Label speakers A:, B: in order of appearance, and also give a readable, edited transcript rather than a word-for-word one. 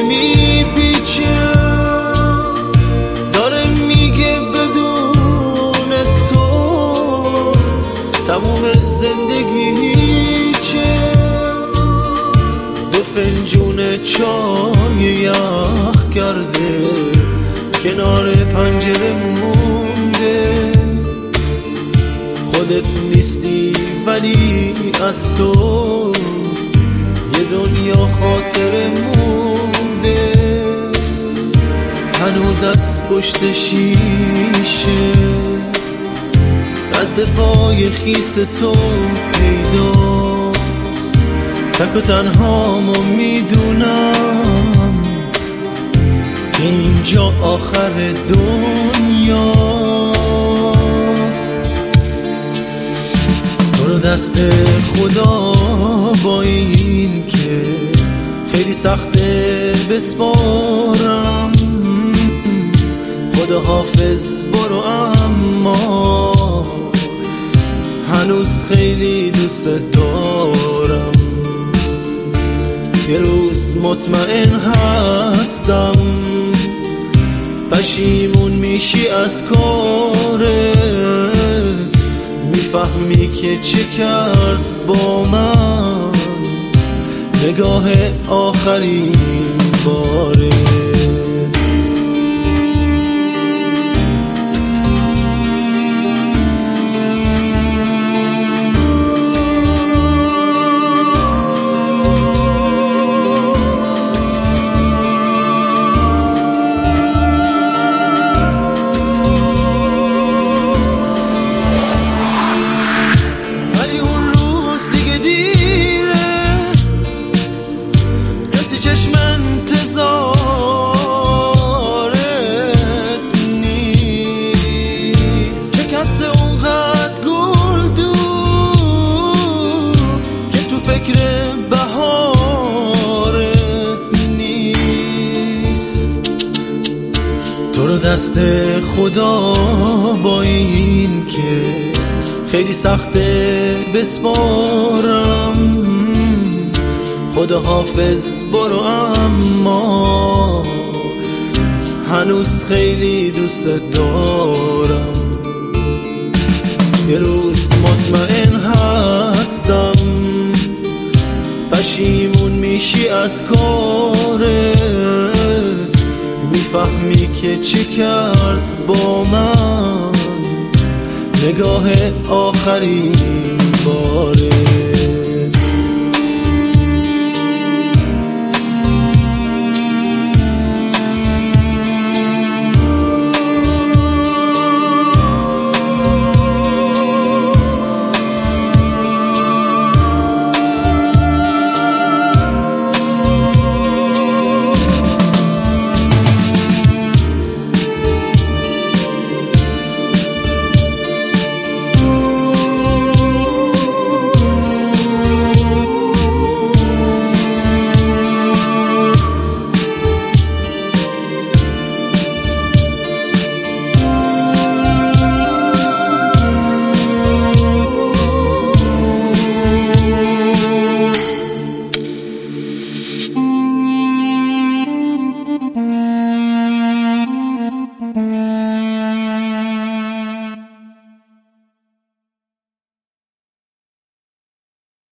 A: میپیچه، داره میگه بدون تو تموم زندگی چه. دو فنجون چای یخ کرده کنار پنجره مونده، خودت نیستی ولی از تو یه دنیا خاطره مونده. هنوز از پشت شیشه رد پای خیس تو پیداست، تک و تنهامو میدونم که اینجا آخر دنیاست. تو رو دست خدا با این که خیلی سخته بسپارم، خدا حافظ برو اما هنوز خیلی دوست دارم. یه روز مطمئن هستم پشیمون میشی از کارت، میفهمی که چه کرد با من نگاه آخرین باره. تو رو دست خدا با این که خیلی سخته بسپارم، خدا حافظ برو اما هنوز خیلی دوست دارم. یه روز مطمئن هستم پشیمون میشی از کارت، میفهمی که چه کرد با من نگاه آخرین باره.